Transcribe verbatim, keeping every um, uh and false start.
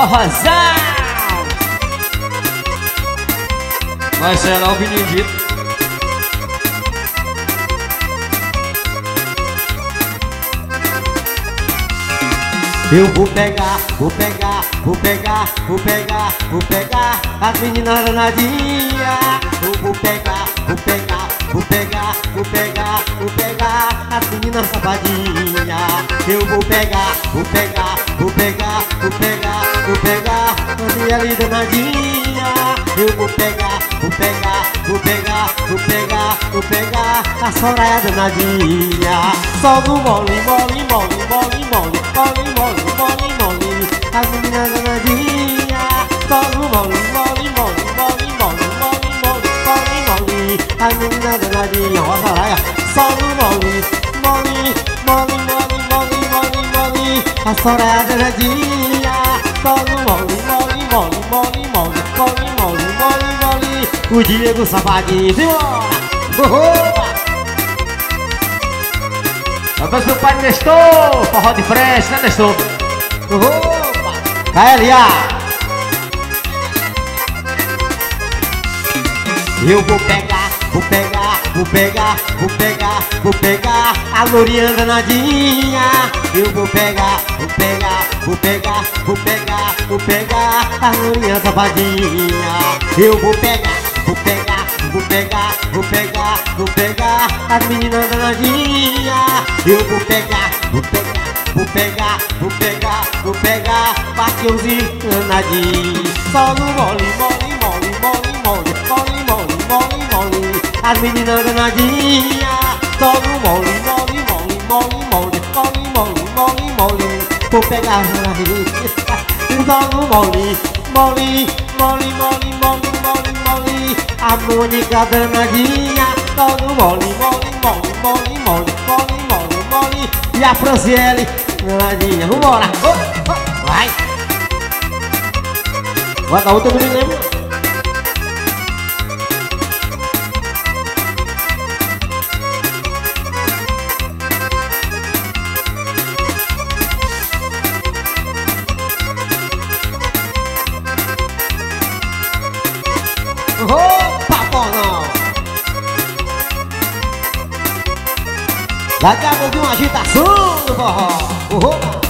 forrozão. Vai ser lá o Benedito. Eu vou pegar, vou pegar, vou pegar, vou pegar, vou pegar as meninas danadinhas. Eu vou pegar, vou pegar, vou pegar, vou pegar, vou pegar as meninas safadinhas. Eu vou pegar, vou pegar, vou pegar, vou pegar, vou pegar as meninas danadinhas. Eu vou pegar, vou pegar, vou pegar, vou pegar, vou pegar a Soraya danadinha. Só do mole, mole, mole, mole, mole, mole, mole, mole, mole, as meninas danadinhas. Só do mole, mole, mole, mole, mole, mole, mole, mole, mole, as meninas danadinhas. Ó, Soraya, só do mole, mole, mole, mole, mole, mole, mole, a Soraya danadinha. Só do mole, mole, mole, mole, mole, mole, mole, mole, mole, o Diego safadinho. Simbora! Abraço meu pai Nestor, forró de frente, né Nestor? Opa! Vai, Elia! Eu vou pegar, vou pegar, vou pegar, vou pegar, vou pegar a lourinha danadinha. Eu vou pegar, vou pegar, vou pegar, vou pegar, vou pegar a lourinha safadinha. Eu vou pegar, vou pegar, vou pegar, vou pegar, vou pegar as meninas danadinhas. Eu vou pegar, vou pegar, vou pegar, vou pegar, vou pegar Bateuzinho danadinho. Só no mole, mole, mole, mole, mole, mole, mole, mole, mole, as meninas danadinhas. Só no mole, mole, mole, mole, mole, mole, mole, mole, mole, vou pegar as danadinhas. Só no mole, mole, mole, mole, mole, mole, mole, a Mônica danadinha. Só no mole, mole, mole, mole, mole, mole, mole, mole, e a Franciele danadinha. Vambora! Oh, oh, vai! Bota a outra menina. Opa, porra! Daqui a pouco uma agitação do forró. Opa!